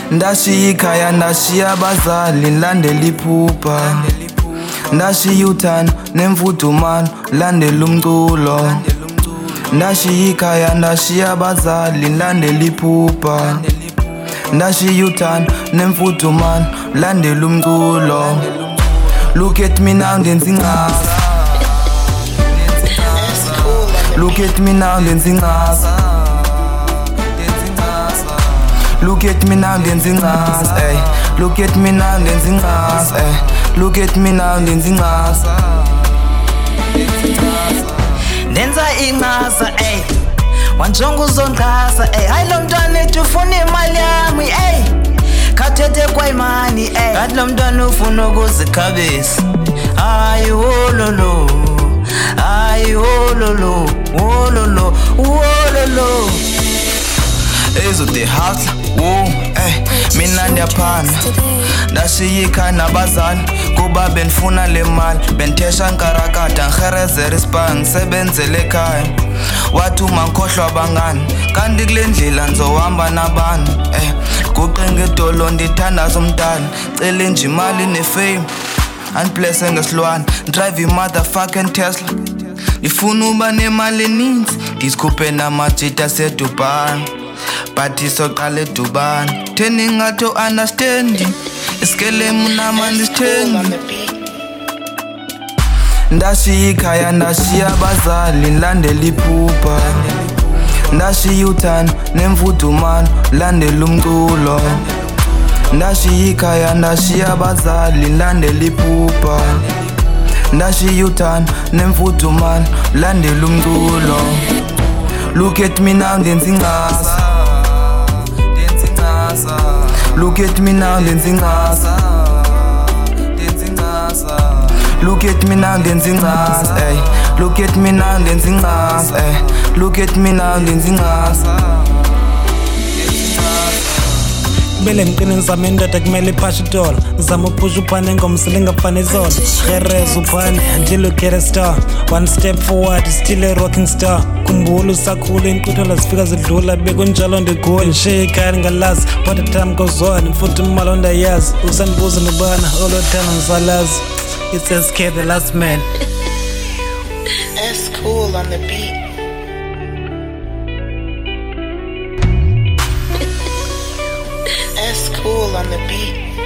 Ndashiya ikhaya ndashiya abazali ngilandela iphupha Ndashiya uthando nemfudumalo landela umculo Ndashiya ikhaya ndashiya abazali ngilandela iphupha Ndashiya uthando nemfudumalo landela umculo Look at me now ngenza ingasa Look at me now ngenza ingasa Look at me now ngenza ingasa ey Look at me now ngenza ingasa ey Look at me now ngenza ingasa Nenza ingasa ey Wanjonga uzondasa ey Hayi lo mntwana ethi ufuna imali yami ey Khathethe kwa imani ey Kanti lo mntwana ufuna ukuzikhabisa Hayi wololo Hayi wololo wololo wololo Ezo the hustler mina ndiyaphana Ndashiya ikhaya nabazali kuba benifuna le mali Bentesha nkarakata ngiherezela ispa ngisebenzele ekhaya Wathi uma ngikhohlwa abangani kanti kule ndlela ngizohamba nabani Kuqinga idolo ndithandaza umntana Cele nje imali nefame Andiblesse ngesilwane Drive i-motherfucking Tesla Ngifuna uba nemali eninzi Ndizikhuphe namajita aseDubai But isoqala eDubai Theni ngathi understand Iskelemu namani sithengi Ndashiya ikhaya ndashiya abazali ngilandela iphupha Ndashiya uthando nemfudumalo landela umculo Ndashiya ikhaya ndashiya abazali ngilandela iphupha Ndashiya uthando nemfudumalo landela umculo Look at me now ngenza ingasa Look at me now ngenza ingasa Look at me now ngenza ingasa ey Look at me now ngenza ingasa ey Look at me now ngenza ingasa Bele mqini zami indoda kumele iphashe idolo Zama uphusha uphane ngomsi lingafani izolo Gerez uphane until you get a star One step forward still a rocking star Khumbula usakhula inquthola zifika zidlula bekunjalo ndigula Ngishiya ikhaya ngalazi but the time goes on imfudumalo ndayazi Usandibuza nobana olothando ngisalazi It's SK the last man S Cool on the beat. S Cool on the beat.